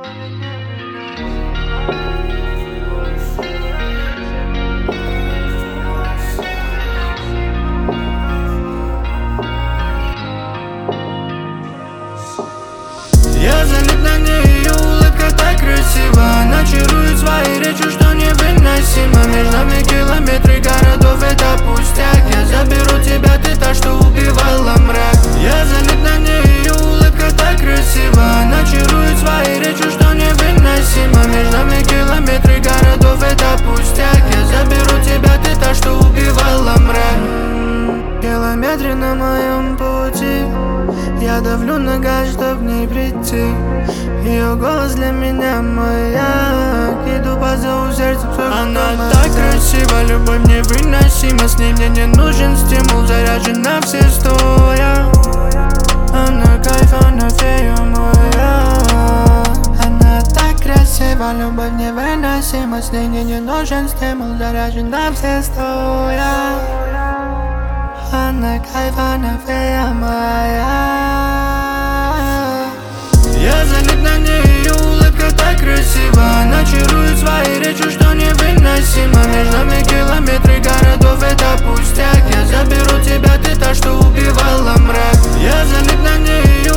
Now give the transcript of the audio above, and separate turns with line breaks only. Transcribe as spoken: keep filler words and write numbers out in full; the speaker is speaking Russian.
Я залип на ней, ее улыбка так красива. Она чарует своей речью, что невыносимо. Между нами километры городов, это пустяк. Я заберу тебя, ты та, что убивала мрак. Я залип на ней, ее улыбка так красива. Она чарует своей речью, что невыносимо. Между нами километры городов, это пустяк. Я заберу тебя, ты та, что убивала мрак. Километры на моем пути, я давлю на газ, чтоб в ней прийти. Ее голос для меня маяк. Иду по зову сердца, все. Она так красива, любовь невыносима. С ней мне не нужен стимул, заряжена все стоя. Она кайф, она фея моя. Она так красива, любовь невыносима. С ней мне не нужен стимул, заряжена все стоя. Она кайф, она фея моя. Я залип на ней, ее улыбка так красива. Она чарует своей речью, что невыносимо. Между нами километры городов, это пустяк. Я заберу тебя, ты та, что убивала мрак. Я залип на ней, ее